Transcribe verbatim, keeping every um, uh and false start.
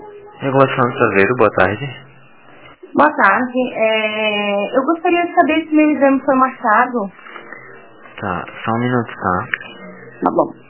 Regulação do Saveiro, boa tarde. Boa tarde. É, eu gostaria de saber se meu exame foi marcado. Tá, só um minuto, tá? Tá bom.